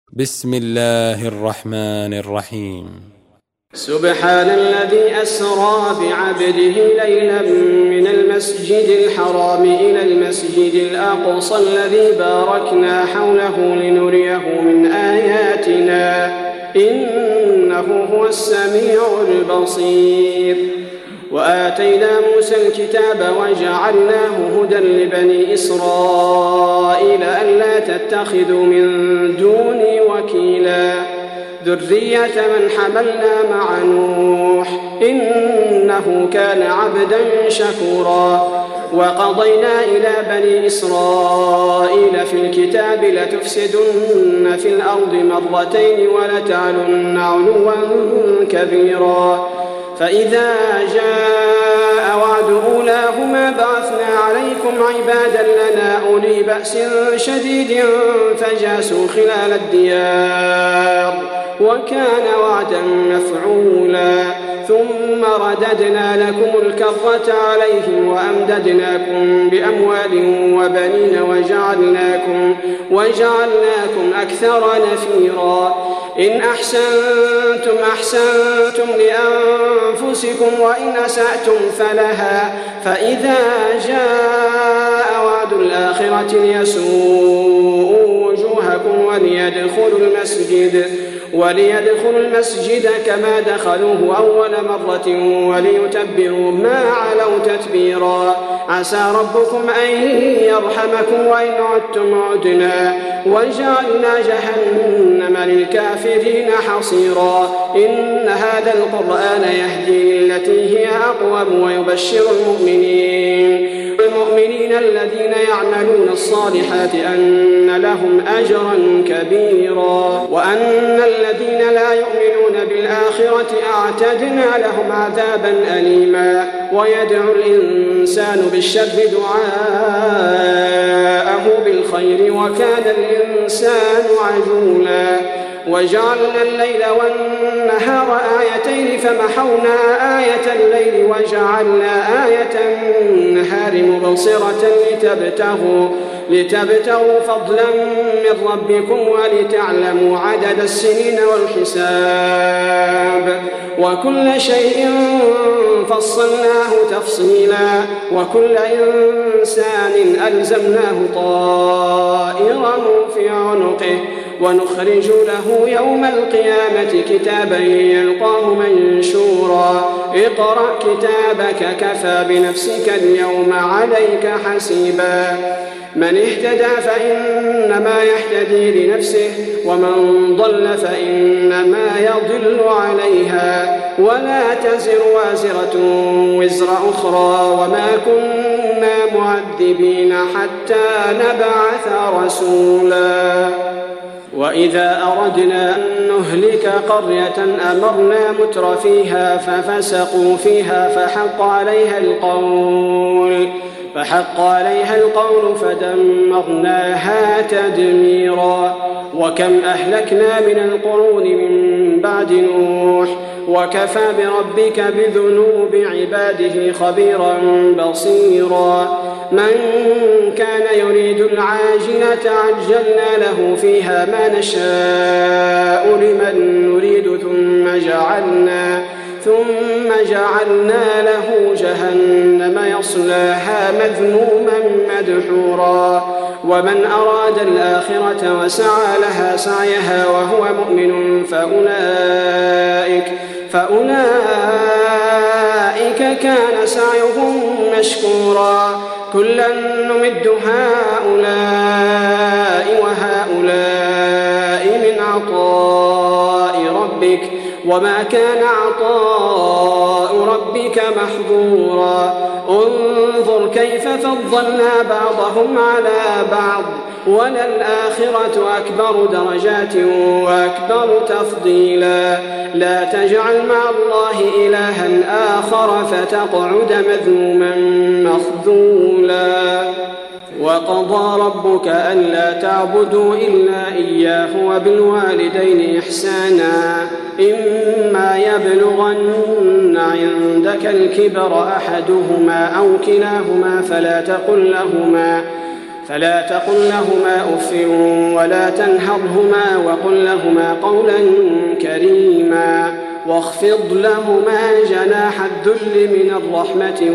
بسم الله الرحمن الرحيم. سبحان الذي أسرى بعبده ليلا من المسجد الحرام إلى المسجد الأقصى الذي باركنا حوله لنريه من آياتنا إنه هو السميع البصير. وآتينا موسى الكتاب وجعلناه هدى لبني إسرائيل ألا تتخذوا من دوني وكيلا ذرية من حملنا مع نوح إنه كان عبدا شكورا. وقضينا إلى بني إسرائيل في الكتاب لتفسدن في الأرض مرتين ولتعلن علوا كبيرا. فإذا جاء وعد أولاهما بعثنا عليكم عبادا لنا أولي بأس شديد فجاسوا خلال الديار وكان وعدا مفعولا. ثم رددنا لكم الكرة عليهم وأمددناكم بأموال وبنين وجعلناكم أكثر نفيرا. إن أحسنتم أحسنتم لأنفسكم وإن أسأتم فلها. فإذا جاء وعد الآخرة ليسوءوا وجوهكم وليدخلوا المسجد كما دخلوه أول مرة وليتبروا ما علوا تتبيرا. عسى ربكم أن يرحمكم وإن عدتم عدنا وجعلنا جهنم للكافرين حصيرا. إن هذا القرآن يهدي للتي هي أقوم ويبشر المؤمنين الذين يعملون الصالحات أن لهم أجرا كبيرا وأن الذين لا يؤمنون بالآخرة أعتدنا لهم عذابا أليما. ويدعو الإنسان بالشر دعاءه بالخير وكان الإنسان عجولا. وجعلنا الليل والنهار آيتين فمحونا آية الليل وجعلنا آية النهار مبصرة لتبتغوا فضلا من ربكم ولتعلموا عدد السنين والحساب وكل شيء فصلناه تفصيلا. وكل إنسان ألزمناه طائره في عنقه ونخرج له يوم القيامة كتابا يلقاه منشورا. اقرأ كتابك كفى بنفسك اليوم عليك حسيبا. من اهتدى فإنما يهتدي لنفسه ومن ضل فإنما يضل عليها ولا تزر وازرة وزر أخرى وما كنا معذبين حتى نبعث رسولا. وإذا أردنا أن نهلك قرية أمرنا متر فيها ففسقوا فيها فحق عليها القول فدمرناها تدميرا. وكم أهلكنا من القرون من بعد نوح وكفى بربك بذنوب عباده خبيرا بصيرا. من كان يريد العاجلة عجلنا له فيها ما نشاء لمن نريد ثم جعلنا له جهنم يصلاها مذموما مدحورا. ومن أراد الآخرة وسعى لها سعيها وهو مؤمن فأولئك كان سعيهم مشكورا. كلا نمد هؤلاء وهؤلاء من عطاء ربك وما كان عطاء ربك محظورا. انظر كيف فضلنا بعضهم على بعض وللآخرة أكبر درجات وأكبر تفضيلا. لا تجعل مع الله إلها آخر فتقعد مذموما مخذولا. وقضى ربك ألا تعبدوا إلا إياه وبالوالدين إحسانا إما يبلغن عندك الكبر أحدهما أو كلاهما فلا تقل لهما أف ولا تنهرهما وقل لهما قولا كريما واخفض لهما جناح الذل من الرحمة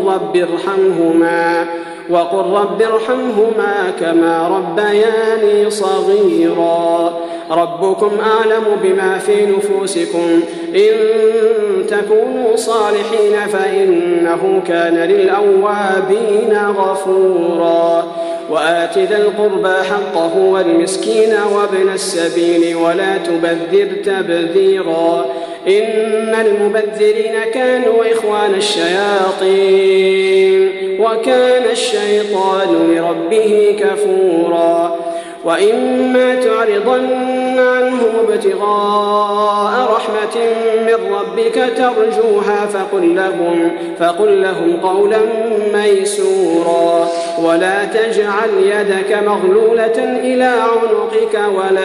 وقل رب ارحمهما كما ربياني صغيرا ربكم أعلم بما في نفوسكم إن تكونوا صالحين فإنه كان للأوابين غفورا وآت ذا القربى حقه والمسكين وابن السبيل ولا تبذر تبذيرا إن المبذرين كانوا إخوان الشياطين وكان الشيطان لربه كفورا وإما تعرضن عنهم ابتغاء رحمة من ربك ترجوها فقل لهم قولا ميسورا ولا تجعل يدك مغلولة إلى عنقك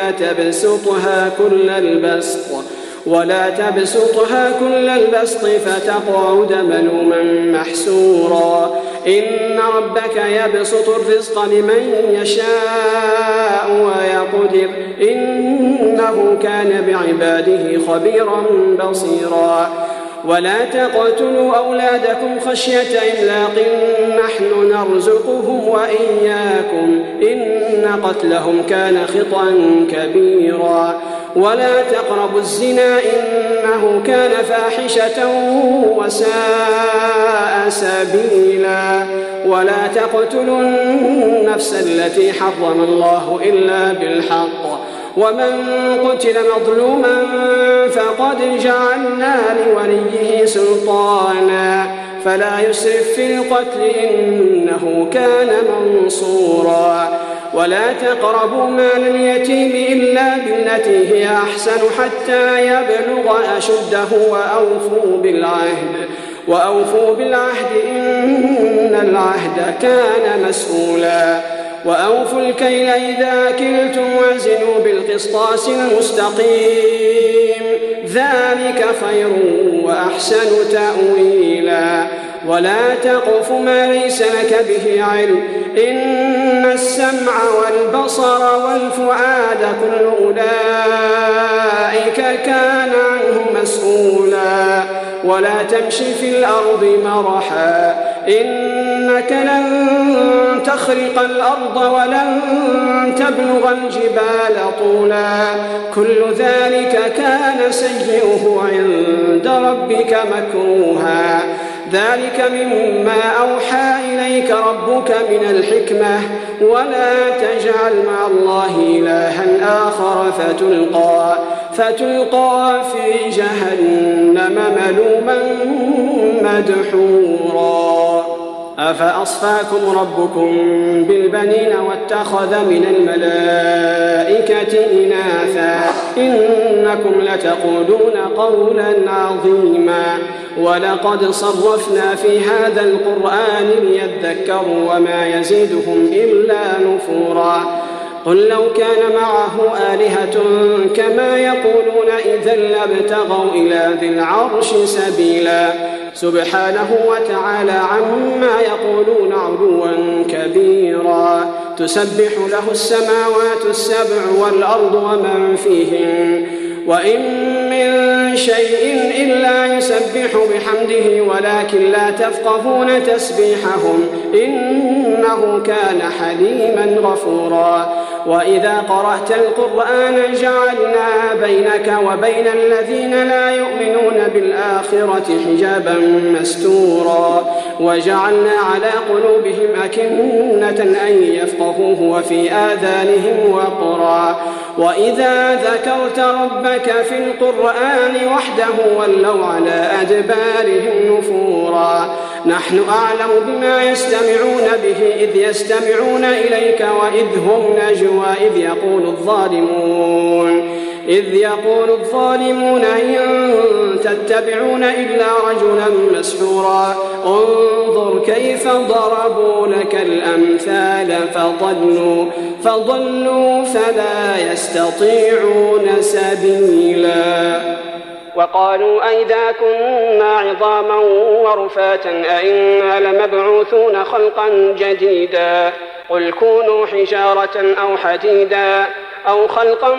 ولا تبسطها كل البسط فتقعد ملوما محسورا إن ربك يبسط الرزق لمن يشاء ويقدر إنه كان بعباده خبيرا بصيرا ولا تقتلوا أولادكم خشية إملاق نحن نرزقهم وإياكم إن قتلهم كان خطأ كبيرا ولا تقربوا الزنا إنه كان فاحشة وساء سبيلا ولا تقتلوا النفس التي حرم الله إلا بالحق ومن قتل مظلوما فقد جعلنا لوليه سلطانا فلا يسرف في القتل إنه كان منصورا ولا تقربوا مال اليتيم إلا بالتي هي أحسن حتى يبلغ أشده وأوفوا بالعهد إن العهد كان مسؤولا وأوفوا الكيل إذا كلتم وزنوا بالقسطاس المستقيم ذلك خير وأحسن تأويلا ولا تقف ما ليس لك به علم إن السمع والبصر والفؤاد كل أولئك كان عنه مسؤولا ولا تمشي في الأرض مرحا إنك لن تخرق الأرض ولن تبلغ الجبال طولا كل ذلك كان سيئه عند ربك مكروها ذلك مما أوحى إليك ربك من الحكمة ولا تجعل مع الله إلها آخر فتلقى في جهنم ملوما مدحورا أفأصفاكم ربكم بالبنين واتخذ من الملائكة إناثا إنكم لتقولون قولا عظيما ولقد صرفنا في هذا القرآن ليذكروا وما يزيدهم إلا نفورا قل لو كان معه آلهة كما يقولون إذا لابتغوا إلى ذي العرش سبيلا سبحانه وتعالى عما يقولون علوا كبيرا تسبح له السماوات السبع والأرض ومن فيهن وإن من شيء إلا يسبح بحمده ولكن لا تفقهون تسبيحهم إنه كان حليما غفورا وإذا قرأت القرآن جعلنا بينك وبين الذين لا يؤمنون بالآخرة حجابا مستورا وجعلنا على قلوبهم أكنة أن يفقهوه وفي آذانهم وقرا وإذا ذكرت ربك في القرآن وحده ولوا على أدبارهم نفورا نحن أعلم بما يستمعون به إذ يستمعون إليك وإذ هم نجوى إذ يقول الظالمون إن تتبعون إلا رجلا مسحورا انظر كيف ضربوا لك الأمثال فضلوا فلا يستطيعون سبيلا وقالوا أئذا كنا عظاما ورفاتا أئنا لمبعوثون خلقا جديدا قل كونوا حجارة أو حديدا أو خلقا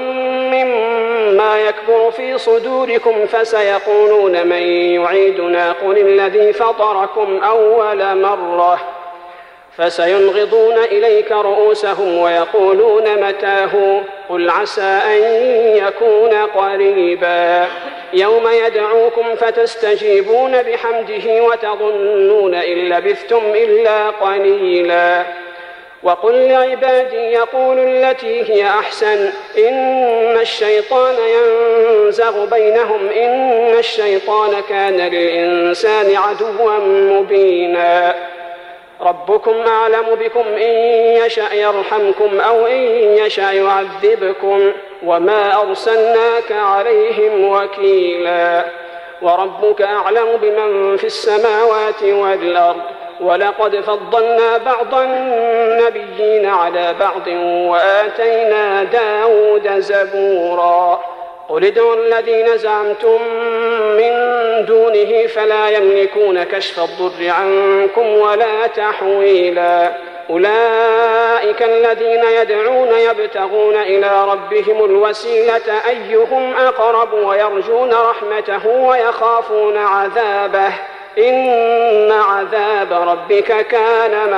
مما يكبر في صدوركم فسيقولون من يعيدنا قل الذي فطركم أول مرة فسينغضون إليك رؤوسهم ويقولون متاه قل عسى أن يكون قريبا يوم يدعوكم فتستجيبون بحمده وتظنون إن لبثتم إلا قليلا وقل لعبادي يقولوا التي هي أحسن إن الشيطان ينزغ بينهم إن الشيطان كان للإنسان عدوا مبينا ربكم أعلم بكم إن يشأ يرحمكم أو إن يشأ يعذبكم وما أرسلناك عليهم وكيلا وربك أعلم بمن في السماوات والأرض ولقد فضلنا بعض النبيين على بعض وآتينا داود زبورا قل ادعوا الذين زعمتم من دونه فلا يملكون كشف الضر عنكم ولا تحويلا أولئك الذين يدعون يبتغون إلى ربهم الوسيلة أيهم أقرب ويرجون رحمته ويخافون عذابه إن عذاب ربك كان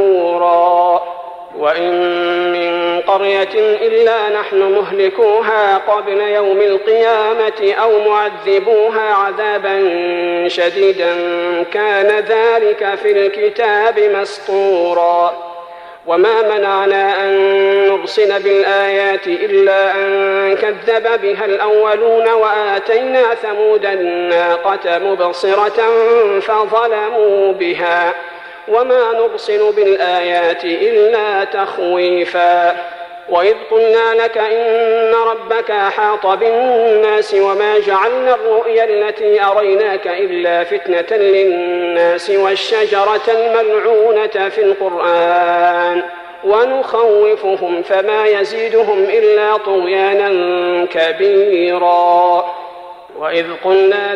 محذورا وإن من قرية إلا نحن مهلكوها قبل يوم القيامة أو معذبوها عذابا شديدا كان ذلك في الكتاب مسطورا وما منعنا أن نرسل بالآيات إلا أن كذب بها الأولون وآتينا ثمود الناقة مبصرة فظلموا بها وما نرسل بالآيات إلا تخويفا وإذ قلنا لك إن ربك أحاط بالناس وما جعلنا الرؤيا التي أريناك إلا فتنة للناس والشجرة الملعونة في القرآن ونخوفهم فما يزيدهم إلا طغيانا كبيرا وإذ قلنا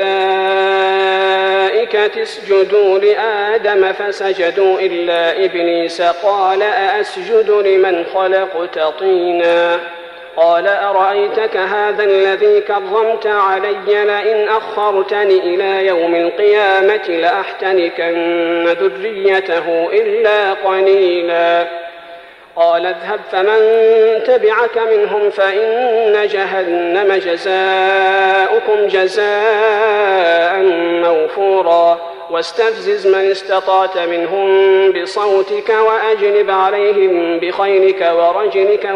للملائكة اسجدوا لآدم فسجدوا إلا إبليس قال أأسجد لمن خلقت طينا قال أرأيتك هذا الذي كرمت علي لئن أخرتني إلى يوم القيامة لأحتنكن ذريته إلا قليلا قال اذهب فمن تبعك منهم فإن جهنم جزاؤكم جزاء موفورا واستفزز من استطعت منهم بصوتك وأجلب عليهم بخيلك ورجلك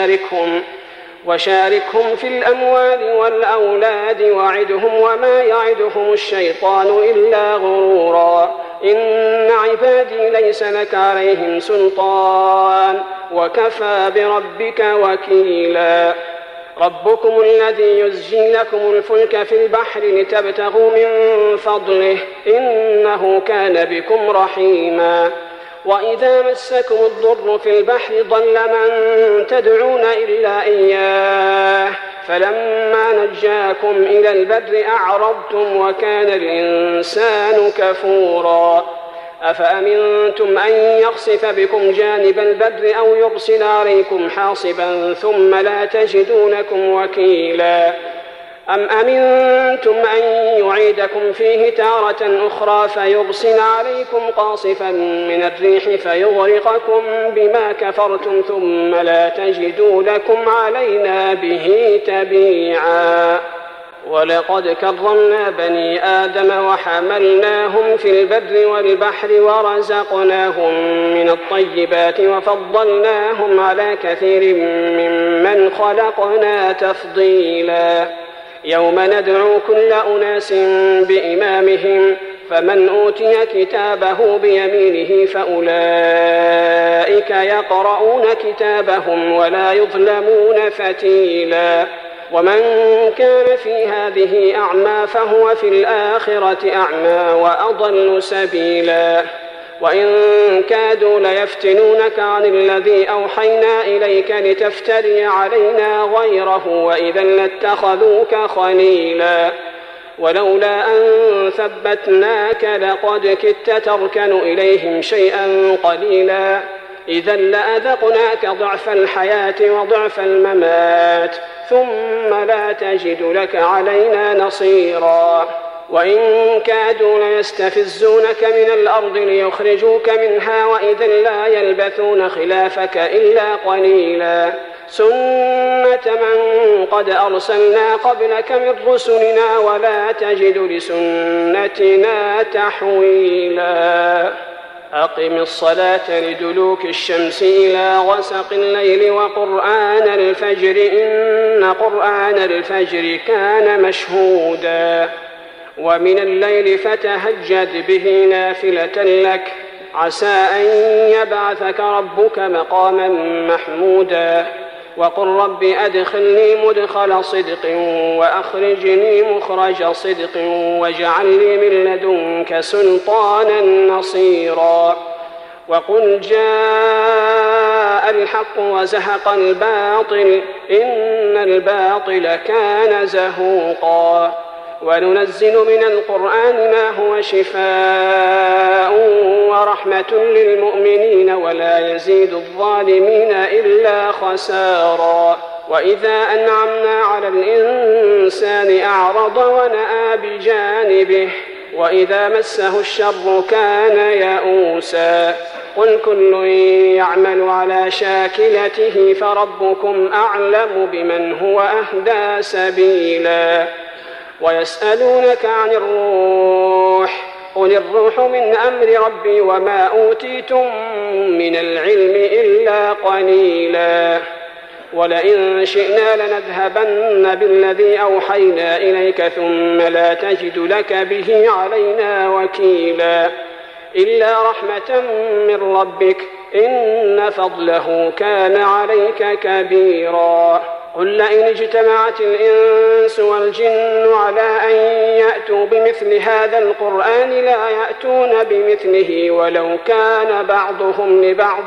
وشاركهم في الأموال والأولاد وعدهم وما يعدهم الشيطان إلا غرورا إن عبادي ليس لك عليهم سلطان وكفى بربك وكيلا ربكم الذي يزجي لكم الفلك في البحر لتبتغوا من فضله إنه كان بكم رحيما وإذا مسكم الضر في البحر ضل من تدعون إلا إياه فلما نجاكم إلى البر أعرضتم وكان الإنسان كفورا أفأمنتم أن يخسف بكم جانب البر أو يرسل عليكم حاصبا ثم لا تجدوا لكم وكيلا أم أمنتم أن يعيدكم فيه تارة أخرى فيرسل عليكم قاصفا من الريح فيغرقكم بما كفرتم ثم لا تجدوا لكم علينا به تبيعا ولقد كرمنا بني آدم وحملناهم في البر والبحر ورزقناهم من الطيبات وفضلناهم على كثير ممن خلقنا تفضيلا يوم ندعو كل أناس بإمامهم فمن أوتي كتابه بيمينه فأولئك يقرؤون كتابهم ولا يظلمون فتيلا ومن كان في هذه أعمى فهو في الآخرة أعمى وأضل سبيلا وإن كادوا ليفتنونك عن الذي أوحينا إليك لتفتري علينا غيره وإذا لاتخذوك خليلا ولولا أن ثبتناك لقد كدت تركن إليهم شيئا قليلا إذا لأذقناك ضعف الحياة وضعف الممات ثم لا تجد لك علينا نصيرا وإن كادوا ليستفزونك من الأرض ليخرجوك منها وإذا لا يلبثون خلافك إلا قليلا سنة من قد أرسلنا قبلك من رسلنا ولا تجد لسنتنا تحويلا أقم الصلاة لدلوك الشمس إلى غسق الليل وقرآن الفجر إن قرآن الفجر كان مشهودا ومن الليل فتهجد به نافلة لك عسى أن يبعثك ربك مقاما محمودا وقل رب أدخلني مدخل صدق وأخرجني مخرج صدق واجعل لي من لدنك سلطانا نصيرا وقل جاء الحق وزهق الباطل إن الباطل كان زهوقا وننزل من القرآن ما هو شفاء ورحمة للمؤمنين ولا يزيد الظالمين إلا خسارا وإذا أنعمنا على الإنسان أعرض ونأى بجانبه وإذا مسه الشر كان يئوسا قل كل يعمل على شاكلته فربكم أعلم بمن هو أهدى سبيلا ويسألونك عن الروح قل الروح من أمر ربي وما أوتيتم من العلم إلا قليلا ولئن شئنا لنذهبن بالذي أوحينا إليك ثم لا تجد لك به علينا وكيلا إلا رحمة من ربك إن فضله كان عليك كبيرا قل لئن اجتمعت الإنس والجن على أن يأتوا بمثل هذا القرآن لا يأتون بمثله ولو كان بعضهم لبعض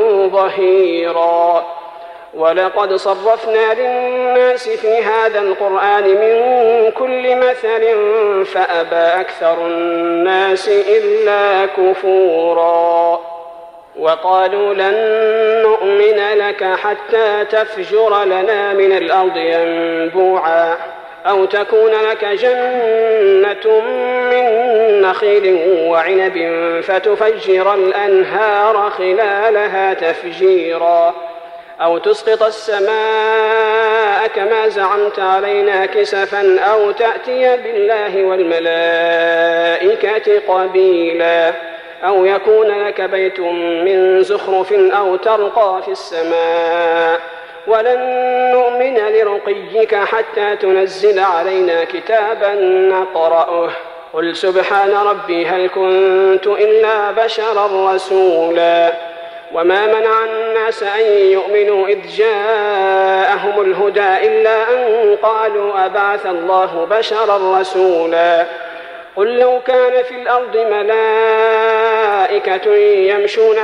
ظهيرا ولقد صرفنا للناس في هذا القرآن من كل مثل فأبى أكثر الناس إلا كفورا وقالوا لن نؤمن لك حتى تفجر لنا من الأرض ينبوعا أو تكون لك جنة من نخيل وعنب فتفجر الأنهار خلالها تفجيرا أو تسقط السماء كما زعمت علينا كسفا أو تأتي بالله والملائكة قبيلا أو يكون لك بيت من زخرف أو ترقى في السماء ولن نؤمن لرقيك حتى تنزل علينا كتابا نقرأه قل سبحان ربي هل كنت إلا بشرا رسولا وما منع الناس أن يؤمنوا إذ جاءهم الهدى إلا أن قالوا أبعث الله بشرا رسولا قل لو كان في الأرض ملائكة يمشون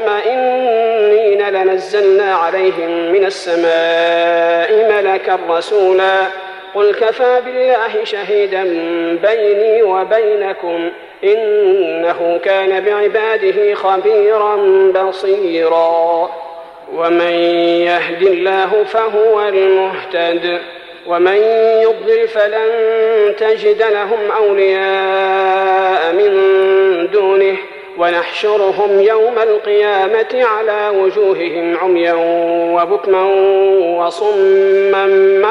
مطمئنين لنزلنا عليهم من السماء ملكا رسولا قل كفى بالله شهيدا بيني وبينكم إنه كان بعباده خبيرا بصيرا ومن يهد الله فهو المهتد ومن يضلل فلن تجد لهم أولياء من دونه ونحشرهم يوم القيامة على وجوههم عميا وبكما وصما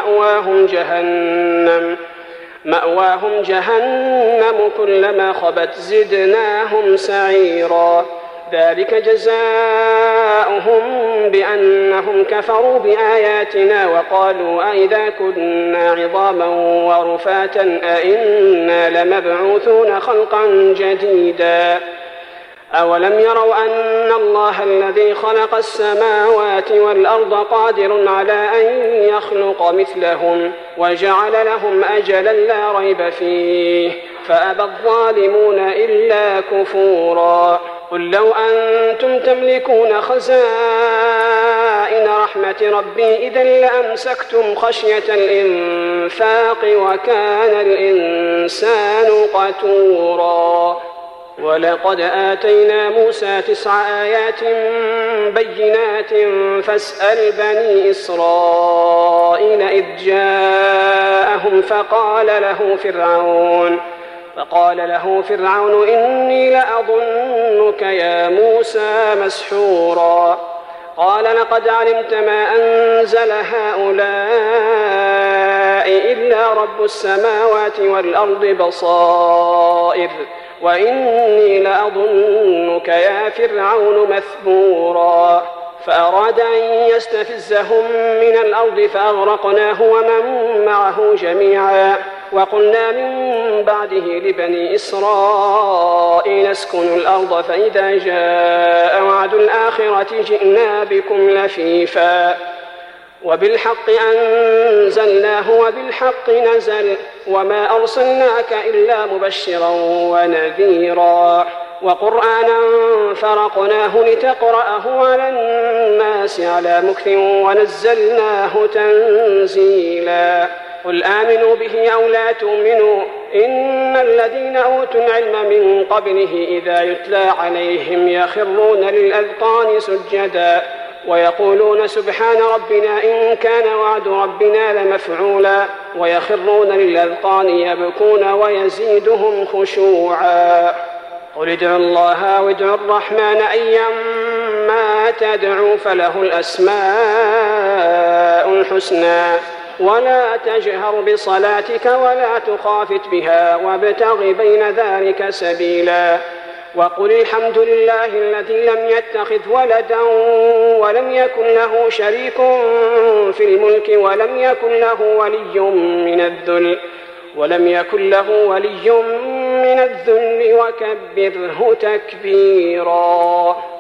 مأواهم جهنم كلما خبت زدناهم سعيرا ذلك جزاؤهم بأنهم كفروا بآياتنا وقالوا أئذا كنا عظاما ورفاتا أئنا لمبعوثون خلقا جديدا أولم يروا أن الله الذي خلق السماوات والأرض قادر على أن يخلق مثلهم وجعل لهم أجلا لا ريب فيه فأبى الظالمون إلا كفورا قل لو أنتم تملكون خزائن رحمة ربي إذا لأمسكتم خشية الإنفاق وكان الإنسان قتورا ولقد آتينا موسى 9 آيات بينات فاسأل بني إسرائيل إذ جاءهم فقال له فرعون إني لأظنك يا موسى مسحورا قال لقد علمت ما أنزل هؤلاء إلا رب السماوات والأرض بصائر وإني لأظنك يا فرعون مثبورا فأراد أن يستفزهم من الأرض فأغرقناه ومن معه جميعا وقلنا من بعده لبني إسرائيل اسكنوا الأرض فإذا جاء وعد الآخرة جئنا بكم لفيفا وبالحق أنزلناه وبالحق نزل وما أرسلناك إلا مبشرا ونذيرا وقرآنا فرقناه لتقرأه على الناس على مكث ونزلناه تنزيلا قل آمنوا به أو لا تؤمنوا إن الذين أوتوا العلم من قبله إذا يتلى عليهم يخرون للأذقان سجدا ويقولون سبحان ربنا إن كان وعد ربنا لمفعولا ويخرون للأذقان يبكون ويزيدهم خشوعا قل ادعوا الله أو ادعوا الرحمن أيما تدعوا فله الأسماء الحسنى ولا تجهر بصلاتك ولا تخافت بها وابتغ بين ذلك سبيلا وقل الحمد لله الذي لم يتخذ ولدا ولم يكن له شريك في الملك ولم يكن له ولي من الذل وكبره تكبيرا.